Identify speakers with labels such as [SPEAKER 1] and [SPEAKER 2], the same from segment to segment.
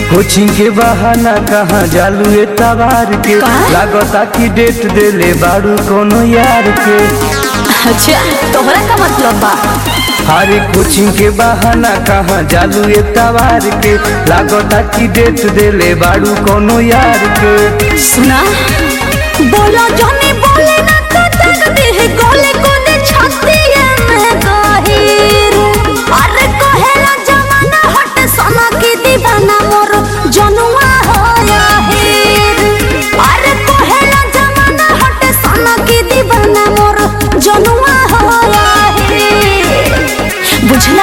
[SPEAKER 1] Coaching के बहाना कहाँ जालू एतवार के लागता कि डेट देले बारू कोनो यार के।
[SPEAKER 2] अच्छा तोहरा का मतलब बा?
[SPEAKER 1] अरे कोचिंग के बहाना कहाँ जालू एतवार के लागता कि डेट देले बारू कोनो यार के।
[SPEAKER 2] सुना बोलो जाने बोले ना तो तक दे गोले कोने छाती में गहिर। अरे कहेला जमाना हट सना की दीवाना मोर जनुआ होया हीर। अरे कहेला जमाना हट सना की दीवाना मोर जनुआ होया हीर। बुझला?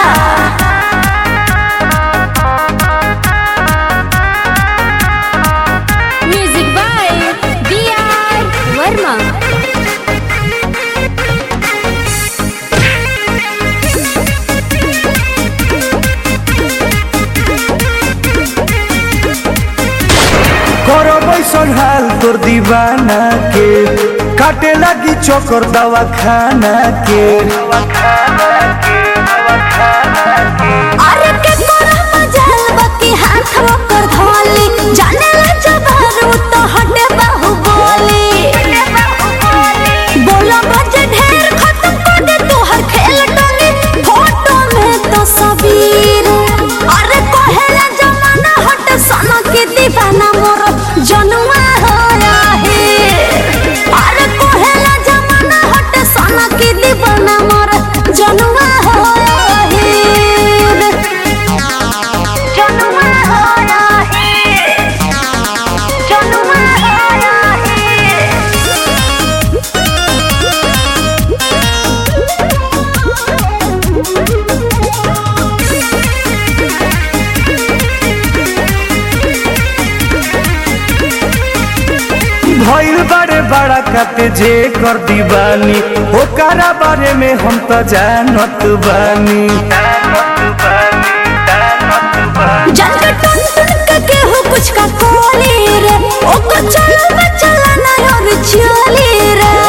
[SPEAKER 2] Music by BR Verma.
[SPEAKER 1] करो बैसन हाल तोर दीवाना के काटे लगी चोकर दवा खाना के।
[SPEAKER 2] अरे के कोरा मजाल बाकी हाथ कर धोली जाने ला जबारू तो हटे बाहुबली। बोलो बजे ढेर खत्म कर दे तू हर खेल टोली फोटो में तो सबीर। अरे कहेला जमाना हट सना की दीवाना मोर जनुआ होया हीर। अरे कहेला जमाना हट सना की दीवाना मोर जनुआ होया हीर। जनुआ होया हीर। जनुआ होया हीर।
[SPEAKER 1] भइल बारे बड़ा काते जे कर दीवानी ओकरा बारे में हम तो जानत बानी।
[SPEAKER 2] जानकर टन टन के केहू कुछ का कोली रे ओको चलो चला ना और चली रे।